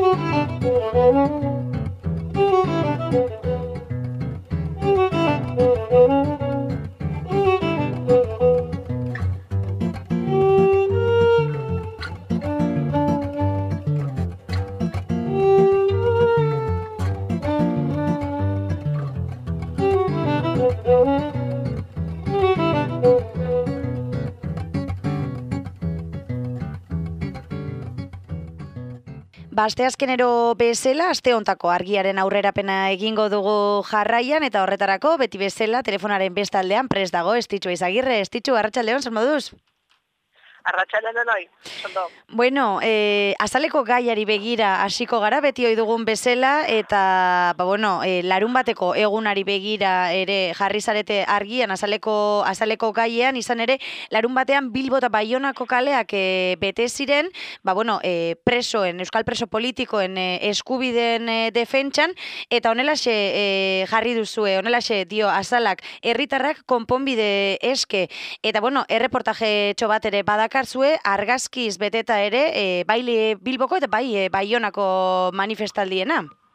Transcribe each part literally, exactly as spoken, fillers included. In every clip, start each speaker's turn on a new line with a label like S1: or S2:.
S1: Ba, asteazkenero bezala, aste hontako argiaren aurrerapena egingo dugu jarraian, eta horretarako, beti bezala, telefonaren bestaldean prest dago, Estitxu Izagirre. Estitxu, arratsaldeon, zer moduz?
S2: Arratsaldeon denoi, ondo.
S1: Bueno, eh, azaleko gaiari begira hasiko gara, beti ohi dugun bezala, eta, ba, bueno, eh, larun bateko egunari begira ere jarri zarete argian azaleko, azaleko gaian, izan ere, larun batean Bilbo eta Baionako kaleak eh, bete ziren, ba, bueno, eh, presoen, euskal preso politikoen eh, eskubideen eh, defentsan, eta honelaxe eh, jarri duzue, honelaxe dio azalak, herritarrak konponbide eske, eta, bueno, erreportaje bat ere badakar zue argazkiz beteta ere e, bai Bilboko eta bai e, Baionako manifestaldiena.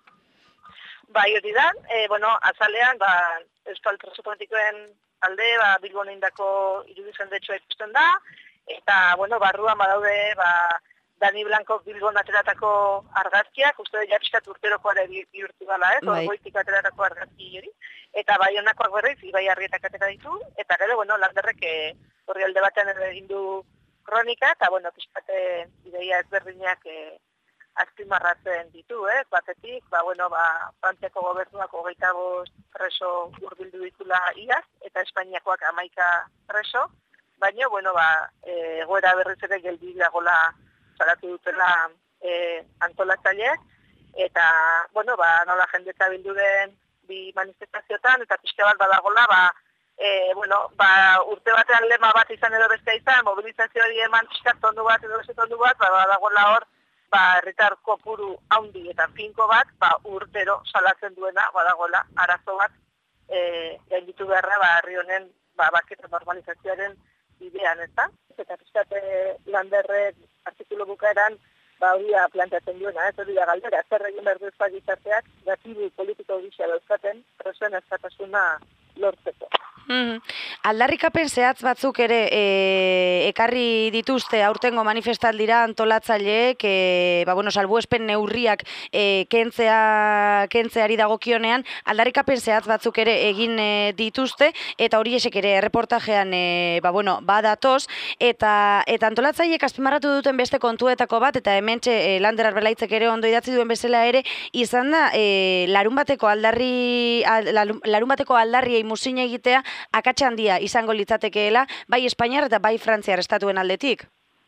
S2: Bai hori da, e, bueno, azalean, ba, euskal preso politikoen alde, ba, Bilbon indako irudizen detxoa ikusten da, eta, bueno, barruan badaude, ba, Dani Blancok Bilbon ateratako argazkiak, uste da jartxat urterokoare bihurtu gala, ez, bai. Goitik ateratako argazki hori, eta Baionakoak berriz, Ibai Arrietak atera ditu, eta gero, bueno, Landerrek horri alde batean egin du kronika, eta, bueno, pixkate ideia ezberdinak eh, azpimarratzen ditu, eh? Batetik, ba, bueno, ba, Frantziako gobernuak hogeita bost preso hurbildu ditula iaz, eta Espainiakoak hamaika preso, baina, bueno, ba, eh, egoera berriz ere geldi dagoela salatu dutela eh, antolatzaileek, eta, bueno, ba, nola jendetza bildu den bi manifestazioetan, eta pixka bat badagola, ba, E, bueno, ba, urte batean lema bat izan edo beste izan, mobilizazio hori eman txiskat tondu bat edo beste tondu bat, ba, badagoela hor, ba, herritar kopuru haundi eta finko bat, ba, urtero salatzen duena, badagoela, arazo bat, e, gainditu beharra, ba, herri honen, ba, baketa normalizazioaren bidean, ez da? Eta pixkat Landerrek artikulu bukaeran, ba, hori planteatzen duena, ez hori da galdera, zer egin behar duzpa gizarteak, gatibu politiko gisa dauzkaten, presoen eskatasuna lortzeko.
S1: Mm-hmm. Aldarrikapen zehatz batzuk ere e, ekarri dituzte aurtengo manifestaldira antolatzaileek, e, ba, bueno, salbuespen neurriak e, kentzea, kentzeari dagokionean, aldarrikapen zehatz batzuk ere egin e, dituzte, eta hori esek ere erreportajean e, ba, bueno, badatoz, eta, eta antolatzaileek azpimarratu duten beste kontuetako bat, eta hementxe e, Lander Arbelaitzek ere ondo idatzi duen bezala ere, izan da, e, larun bateko aldarri, al, larun bateko aldarriei muzin egitea, akatsa handia izango litzatekeela, bai Espainiar eta bai Frantziar estatuen aldetik?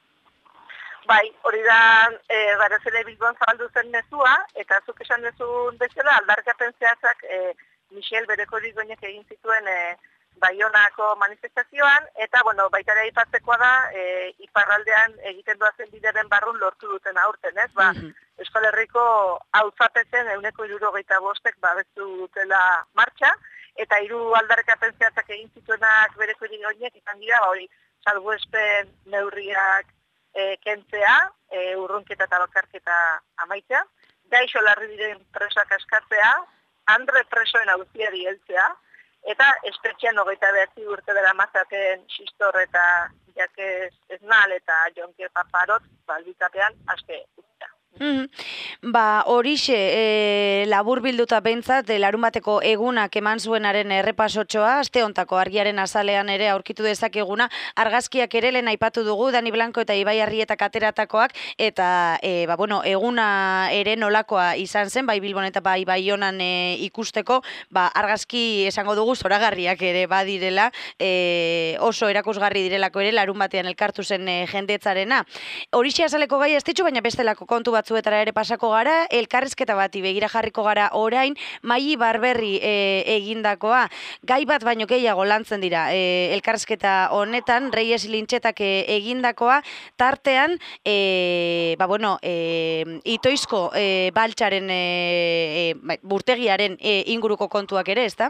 S2: Bai, hori da, e, baraz ere Bilbon zabaldu zen mezua, eta zuk esan dezun bezala, aldarrikapen zehatzak e, Michel Berekorik goinek egin zituen e, Baionako manifestazioan, eta, bueno, baita ere aipatzekoa da, e, iparraldean egiten doazen bideren barrun lortu duten aurten, ez? Ba, mm-hmm. Euskal Herriko hauzapezen euneko hirurogeita bostek babestu dutela martxa, eta hiru aldarrikapen zehatzak egin zituenak bereko irigoinek izan dira, ba, hori, salbuespen neurriak e, kentzea, e, urrunketa eta bakarketa amaitzea, gaixo larri diren presoak askatzea, andre presoen auziari heltzea, eta espetxean hogeita behatzi urte dela mazaten Xistor eta Jakez Esnal eta Jonke Paparot, balbitapean, aske uztea.
S1: Mm-hmm. Ba, horixe e, labur bilduta behintzat, larun bateko egunak eman zuenaren errepasotxoa, aste hontako argiaren azalean ere aurkitu dezakeguna, argazkiak ere lehen aipatu dugu, Dani Blanco eta Ibai Arrietak ateratakoak, eta e, ba, bueno, eguna ere nolakoa izan zen, bai Bilbon eta bai Baionan e, ikusteko, ba, argazki esango dugu zoragarriak ere badirela, e, oso erakusgarri direlako ere, larun batean elkartu zen e, jendetzarena. Horixe azaleko gai ez ditxu, baina bestelako kontu bat batzuetara ere pasako gara, elkarrizketa bati begira jarriko gara orain, Maili Barberri e, egindakoa, gai bat baino gehiago lantzen dira, e, elkarrizketa honetan, Reyes Lintxetak e, egindakoa, tartean, e, ba bueno, e, itoizko e, baltxaren e, e, burtegiaren e, inguruko kontuak ere, ezta?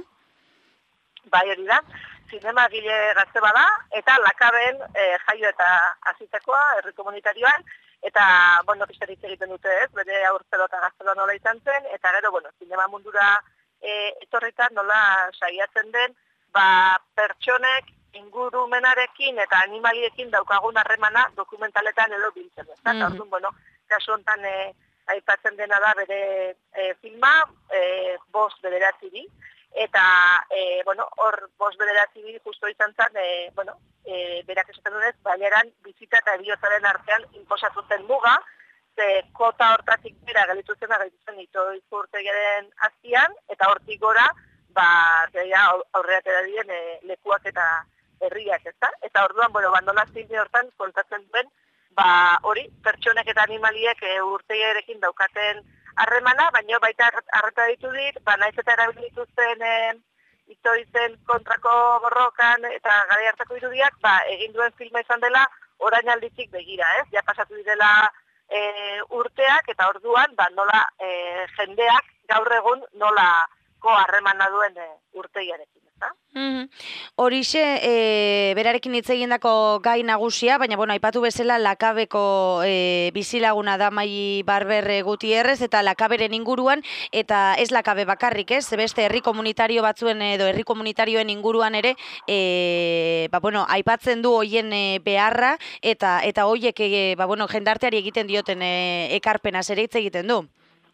S2: Bai, hori da. Zinema gile gazte bada, eta Lakaben e, jaio eta azitekoa, herri komunitarioan, eta, bueno, pizkat hitz egiten dute ez, bere aurtzelo eta gaztelo nola izan zen, eta gero, bueno, zinema mundura e, etorritan nola saiatzen den, ba, pertsonek ingurumenarekin eta animaliekin daukagun harremana dokumentaletan edo biltzen, ez da? Mm -hmm. Orduan, bueno, kasu honetan e, aipatzen dena da bere e, filma, e, bost bederatzi bi, eta, e, bueno, hor bost bederatzi bi justo izan zen, e, bueno, e, berak esaten dunez, baileran bizita eta bihotzaren artean inposatu zen muga, ze kota hortatik bera gelitu zen, gelitu zen itoizu urtegiaren azpian, eta hortik gora, ba, aurreat edadien e, lekuak eta herriak, ez da? Eta orduan, bueno, bandola zine hortan kontatzen duen, ba, hori, pertsonek eta animaliek e, urtegiarekin daukaten harremana, baina baita arreta ditu dit, ba, naiz eta erabilituzten e, itoizen kontrako borrokan eta gara hartako irudiak, ba, egin duen filma izan dela orain alditik begira, ez? Ja pasatu direla e, urteak, eta orduan, ba, nola e, jendeak gaur egun nolako harremana duen e, urtegiarekin.
S1: Mm-hmm. Horixe, e, berarekin hitz egindako gai nagusia, baina bueno, aipatu bezala Lakabeko e, bizilaguna da Mai Barber Gutierrez, eta Lakaberen inguruan, eta ez Lakabe bakarrik, ez? Beste herri komunitario batzuen edo herri komunitarioen inguruan ere, e, ba, bueno, aipatzen du hoien e, beharra, eta eta hoiek e, ba, bueno, jendarteari egiten dioten e, ekarpenaz ere hitz egiten du.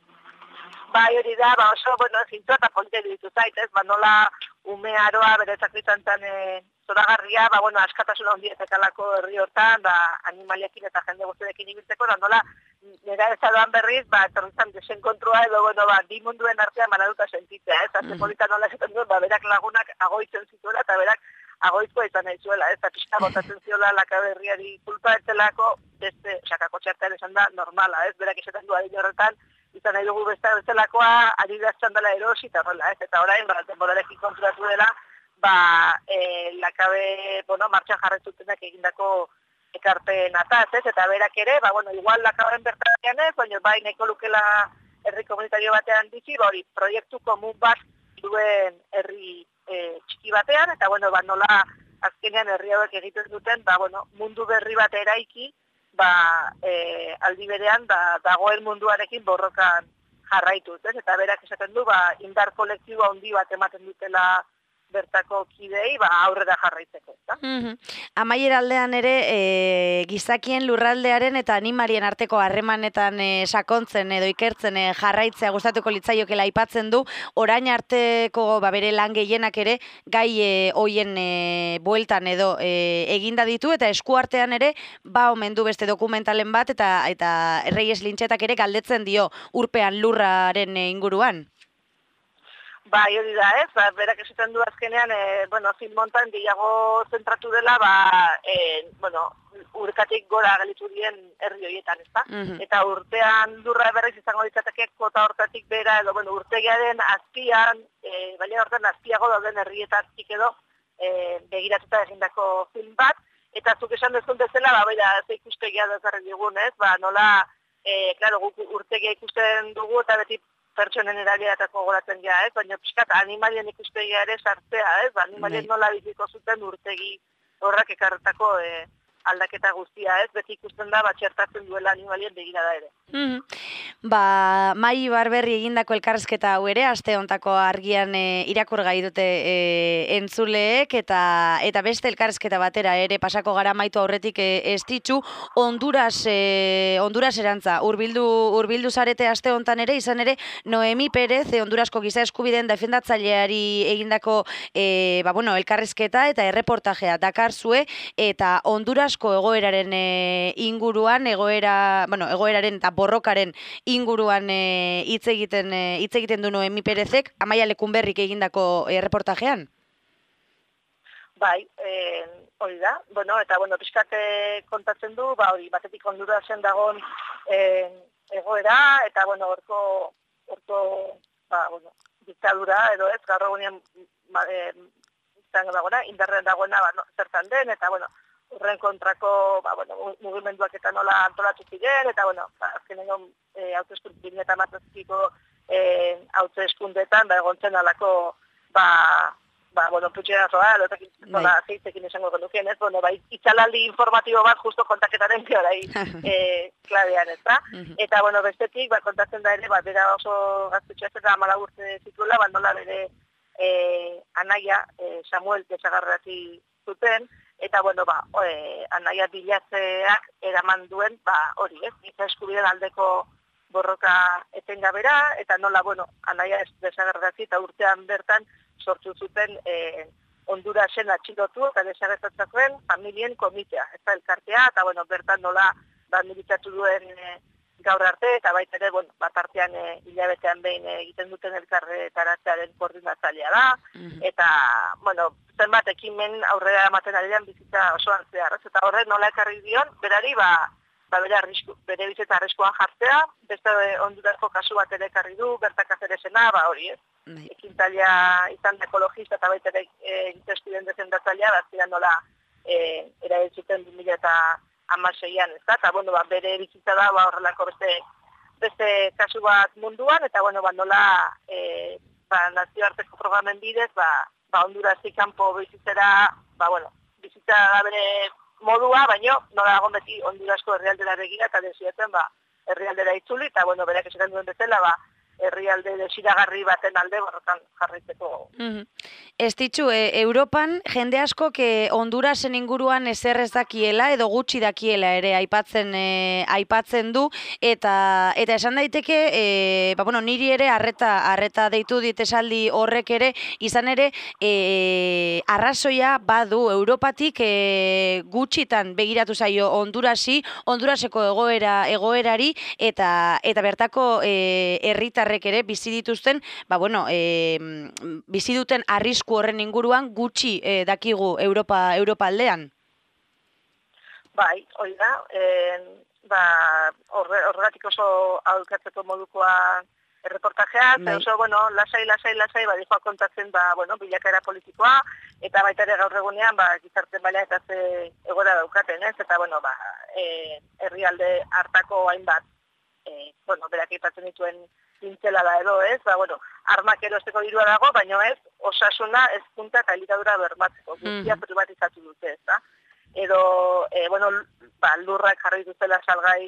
S2: Bai, hori da, ba, oso, bueno, zintua eta polite ditu zait, ez, ba, nola ume aroa bere zakritzen zen e, zoragarria, ba, bueno, askatasuna ondietekalako herri hortan, ba, animaliakin eta jende guztiekin ibiltzeko, da, nola, nera ezadoan berriz, ba, etorrizan desenkontrua edo, bueno, ba, bi munduen artean banaduta sentitzea, ez, azte polita nola esaten duen, ba, berak lagunak agoitzen zituela, eta berak agoizkoa izan nahi zuela, ez, eta pixka botatzen ziola Lakaberriari kulpa etzelako, beste, osakako txartean esan da, normala, ez, berak esaten du adin horretan, izan nahi dugu beste bezalakoa, adidazten dela erosi, eta horrela, ez, eta orain, ba, temporarekin konturatu dela, ba, e, Lakabe, bueno, martxan jarretutenak egindako ekarpen ataz, ez, eta berak ere, ba, bueno, igual Lakaberen bertarean ez, baina bai neko lukela herri komunitario batean bizi, ba, hori, proiektu komun bat duen herri e, txiki batean, eta, bueno, ba, nola azkenean herri hauek egiten duten, ba, bueno, mundu berri bat eraiki, ba, e, aldi berean, ba, dagoen munduarekin borrokan jarraituz, ez? Eta berak esaten du, ba, indar kolektibo handi bat ematen dutela bertako kidei, ba, aurrera jarraitzeko, ezta?
S1: Mm-hmm. Amaiera aldean ere, e, gizakien lurraldearen eta animalien arteko harremanetan e, sakontzen edo ikertzen e, jarraitzea gustatuko litzaiokela aipatzen du, orain arteko ba, bere lan gehienak ere gai e, hoien e, bueltan edo e, eginda ditu, eta eskuartean ere ba omen du beste dokumentalen bat, eta eta Reyes Lintxetak ere galdetzen dio urpean lurraren e, inguruan.
S2: Bai, hori da, ez, ba, berak esaten du azkenean, e, bueno, film montan gehiago zentratu dela, ba, e, bueno, urkatik gora gelitu dien herri horietan, ez da? Mm-hmm. Eta urtean lurra berriz izango ditzateke kota hortatik bera, edo, bueno, urtegiaren azpian, e, baina hortan azpiago dauden herrietatik edo, e, begiratuta egindako film bat, eta zuk esan dezun bezala, ba, baina, ze ikustegia dazarri digun, ez, ba, nola, e, klaro, guk urtegia ikusten dugu, eta beti pertsonen erabiatako goratzen ja, ez? Baina pixkat animalien ikuspegia ere sartzea, ez? Ba, animalien nola biziko zuten urtegi horrak ekarretako e, aldaketa guztia, ez? Beti ikusten da, batxertatzen duela animalien begirada ere.
S1: Mm-hmm. Ba, Mai Barberri egindako elkarrizketa hau ere, aste hontako argian e, irakurgai dute e, entzuleek, eta eta beste elkarrizketa batera ere pasako gara maitu aurretik e, estitxu, Honduras, e, Honduras erantza, urbildu, urbildu zarete aste hontan ere, izan ere, Noemi Perez, e, Hondurasko giza eskubideen defendatzaileari egindako e, ba, bueno, elkarrizketa eta erreportajea dakarzue, eta Hondurasko egoeraren e, inguruan, egoera, bueno, egoeraren eta borrokaren inguruan hitz e, egiten e, hitz egiten du Noemi Perezek, Amaia Lekunberrik egindako e, reportajean.
S2: Bai, eh, hori da. Bueno, eta bueno, pixkate kontatzen du, ba hori batetik Hondurasen dagoen eh, egoera, eta bueno, horko horko ba bueno, diktadura edo ez, gaur egunean ba, eh, izango dagoena, indarrean dagoena, ba, no, zertan den, eta bueno, horren kontrako, ba, bueno, mugimenduak eta nola antolatu ziren, eta, bueno, ba, azkenengo e, hauteskundetan eta mazazkiko e, hauteskundetan, ba, egontzen alako, ba, ba, bueno, putxerazoa, lotekin zola zeitzekin esango genukien, ez? Bueno, bai, itxalaldi informatibo bat justo kontaketaren teorai e, klabean, ez da? Eta, bueno, bestetik, ba, kontatzen da ere, ba, bera oso gaztutxea ez eta amala urte zituela, ba, nola bere e, anaia, e, Samuel desagarrati zuten, eta, bueno, ba, e, anaia bilatzeak eraman duen, ba, hori, ez? Giza eskubideen aldeko borroka etengabera, eta nola, bueno, anaia ez desagerrati eta urtean bertan sortu zuten e, Hondurasen atxilotu eta desagertatzen familien komitea, ez da elkartea, eta, bueno, bertan nola, ba, militatu duen e, gaur arte, eta baita ere, bueno, bat artean e, hilabetean behin e, egiten duten elkarretaratzearen koordinatzailea da, eta, bueno, zenbat ekimen aurrera ematen arian bizitza osoan zehar, ez? Eta horrek nola ekarri dion, berari, ba, ba bere, arrisku, bere bizitza arriskuan jartzea, beste Hondurasko kasu bat ere ekarri du, bertak azeresena, ba hori, ez? Ekintalia izan da ekologista eta baita ere egitezpiden dezendatzailea, bat ziren nola e, erabiltzuten bi mila hamaseian, ez da? Eta, bueno, ba, bere bizitza da, ba, horrelako beste, beste kasu bat munduan, eta, bueno, ba, nola e, ba, nazioarteko programen bidez, ba, ba Hondurastik kanpo bizitzera, ba, bueno, bizitza da bere modua, baino, nola dagoen beti Hondurasko herrialdera begira, eta desiatzen, ba, herrialdera itzuli, eta, bueno, berak esaten duen bezala, ba, herrialde desiragarri baten alde borrokan jarraitzeko.
S1: Mm-hmm. Ez ditzu, e, Europan jende asko que Hondurasen inguruan ezer ez dakiela edo gutxi dakiela ere aipatzen e, aipatzen du eta eta esan daiteke e, ba, bueno, niri ere arreta arreta deitu dit esaldi horrek ere izan ere e, arrazoia badu Europatik e, gutxitan begiratu zaio Hondurasi, Honduraseko egoera egoerari eta eta bertako e, herritarrek ere bizi dituzten, ba bueno, e, bizi duten arrisku horren inguruan gutxi e, dakigu Europa Europa aldean.
S2: Bai, hori da, eh, ba horregatik oso aholkatzeko modukoa erreportajea, bai. Oso, bueno, lasai, lasai, lasai, ba, dijoa kontatzen, ba, bueno, bilakaera politikoa, eta baita ere gaur egunean, ba, gizarte maila eta ze egora daukaten, ez? Eta, bueno, ba, e, herrialde hartako hainbat, e, bueno, berak aipatzen dituen zintzela da edo, ez? Ba, bueno, armak erosteko dirua dago, baina ez, osasuna, hezkuntza eta elikadura bermatzeko, guztia mm. privatizatu dute, ez da? Edo, e, bueno, ba, lurrak jarri dutela salgai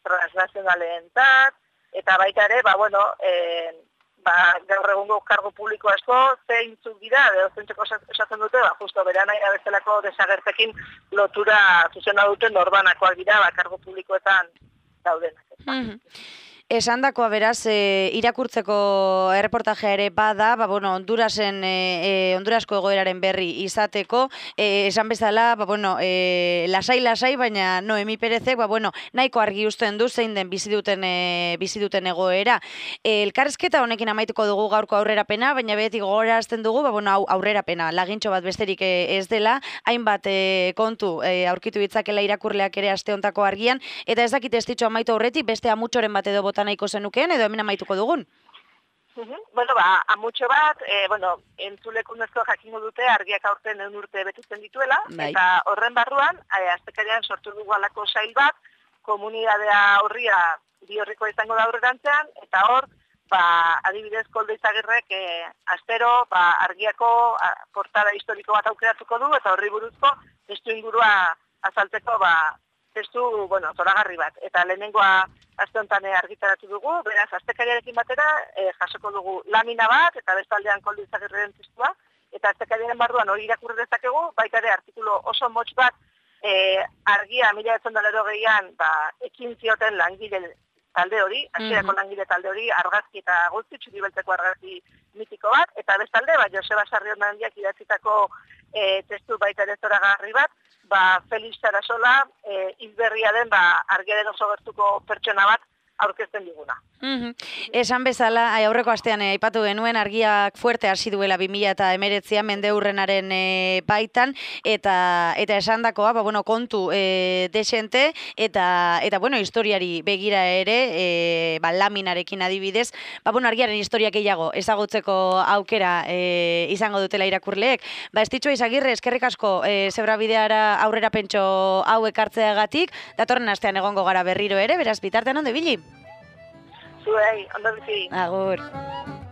S2: transnazionalentzat, eta baita ere, ba, bueno, e, ba, gaur egungo kargo publiko asko, zeintzuk dira, edo zeintzeko esatzen dute, ba, justo beran aira bezalako desagertekin lotura zuzena duten norbanakoak dira, ba, kargo publikoetan daudenak.
S1: Mm-hmm. Esandakoa beraz, e, irakurtzeko erreportajea ere bada, ba, bueno, Hondurasen, e, Hondurasko egoeraren berri izateko, e, esan bezala, ba, bueno, e, lasai, lasai, baina Noemi Perezek, ba, bueno, nahiko argi uzten du zein den bizi duten, e, bizi duten egoera. E, elkarrizketa honekin amaituko dugu gaurko aurrerapena, baina behetik gogorazten dugu, ba, bueno, aurrerapena, lagintxo bat besterik ez dela, hainbat e, kontu e, aurkitu ditzakela irakurleak ere aste hontako argian, eta ez dakit ez ditxo amaitu aurretik, beste amutxoren bat edo nahiko zenukeen, edo hemen amaituko dugun?
S2: Uh-huh. Bueno, ba, amutxo bat, e, bueno, entzulekunezko jakingo dute argiak aurten egun urte betutzen dituela, bai. Eta horren barruan, e, aztekarian sortu dugu alako sail bat, komunidadea horria bi horriko izango da aurrerantzean, eta hor, ba, adibidez Koldo Izagirrek e, astero, ba, argiako a, portada historiko bat aukeratuko du, eta horri buruzko testu ingurua azaltzeko, ba, testu, bueno, zoragarri bat. Eta lehenengoa aste honetan argitaratu dugu, beraz, astekariarekin batera e, jasoko dugu lamina bat, eta bestaldean Koldo Izagirreren testua, eta astekariaren barruan hori irakurri dezakegu, baita ere artikulu oso motz bat, e, argia mila bederatziehun eta laurogeian, ba, ekin zioten langile talde hori, hasierako mm-hmm. langile talde hori, argazki eta guzti, txuribeltzeko argazki mitiko bat, eta bestalde, ba, Joseba Sarrionandiak idatzitako e, testu baita ere zoragarri bat, ba, Felix Sarasola, e, izberria den, ba, argiaren oso gertuko pertsona bat aurkezten diguna.
S1: Mm-hmm. Esan bezala, aurreko astean aipatu genuen argiak fuerte hasi duela bi mila hemeretzian mendeurrenaren e, baitan, eta eta esandakoa, ba, bueno, kontu e, desente, eta, eta bueno, historiari begira ere, e, ba, laminarekin adibidez, ba, bueno, argiaren historiak gehiago ezagutzeko aukera e, izango dutela irakurleek. Ba, ez ditxo Izagirre, eskerrik asko e, zebrabideara aurrera pentso hau ekartzeagatik, datorren astean egongo gara berriro ere, beraz bitartean ondo ibili.
S2: Zuei, ondo bizi.
S1: Agur.